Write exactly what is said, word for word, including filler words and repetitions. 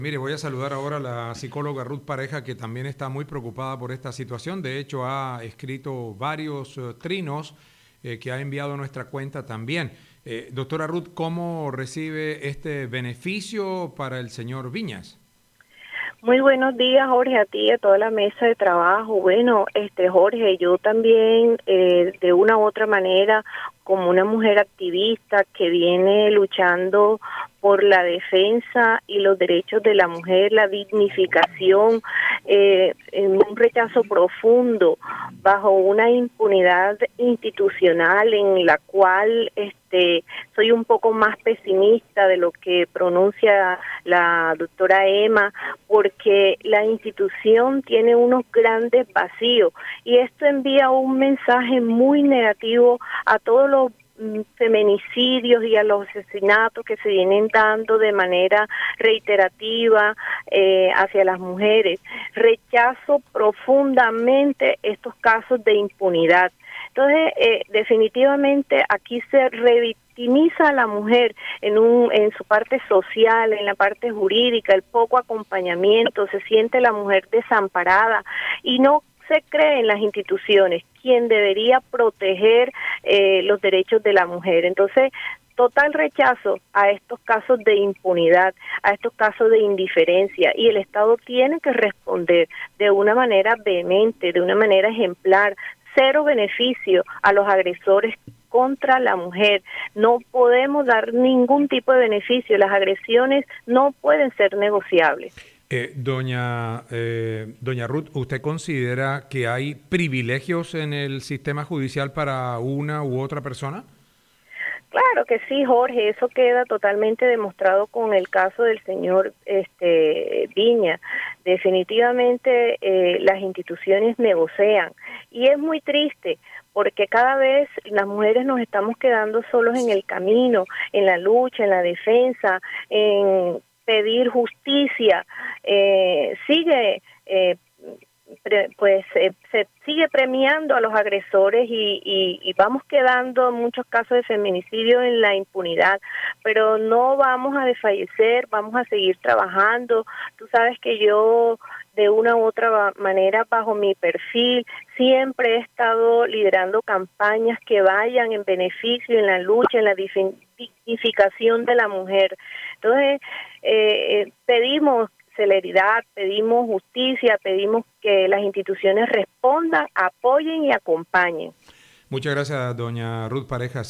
Mire, voy a saludar ahora a la psicóloga Ruth Pareja, que también está muy preocupada por esta situación. De hecho, ha escrito varios eh, trinos eh, que ha enviado a nuestra cuenta también. Eh, doctora Ruth, ¿cómo recibe este beneficio para el señor Viñas? Muy buenos días, Jorge, a ti y a toda la mesa de trabajo. Bueno, este Jorge, yo también eh, de una u otra manera, como una mujer activista que viene luchando por la defensa y los derechos de la mujer, la dignificación, eh, en un rechazo profundo, bajo una impunidad institucional en la cual este soy un poco más pesimista de lo que pronuncia la doctora Emma, porque la institución tiene unos grandes vacíos y esto envía un mensaje muy negativo a todos los feminicidios y a los asesinatos que se vienen dando de manera reiterativa eh, hacia las mujeres. Rechazo profundamente estos casos de impunidad. Entonces, eh, definitivamente aquí se revictimiza a la mujer en un en su parte social, en la parte jurídica, el poco acompañamiento, se siente la mujer desamparada y no se cree en las instituciones, quien debería proteger eh, los derechos de la mujer. Entonces, total rechazo a estos casos de impunidad, a estos casos de indiferencia, y el Estado tiene que responder de una manera vehemente, de una manera ejemplar, cero beneficio a los agresores contra la mujer. No podemos dar ningún tipo de beneficio, las agresiones no pueden ser negociables. Eh, doña, eh, doña Ruth, ¿usted considera que hay privilegios en el sistema judicial para una u otra persona? Claro que sí, Jorge, eso queda totalmente demostrado con el caso del señor este Viña. Definitivamente eh, las instituciones negocian y es muy triste porque cada vez las mujeres nos estamos quedando solos en el camino, en la lucha, en la defensa, en pedir justicia. Eh, sigue eh, pues eh, se sigue premiando a los agresores y, y, y vamos quedando en muchos casos de feminicidio en la impunidad, pero no vamos a desfallecer, vamos a seguir trabajando. Tú sabes que yo de una u otra manera bajo mi perfil siempre he estado liderando campañas que vayan en beneficio, en la lucha, en la dignificación de la mujer. Entonces eh, pedimos celeridad, pedimos justicia, pedimos que las instituciones respondan, apoyen y acompañen. Muchas gracias, doña Ruth Pareja.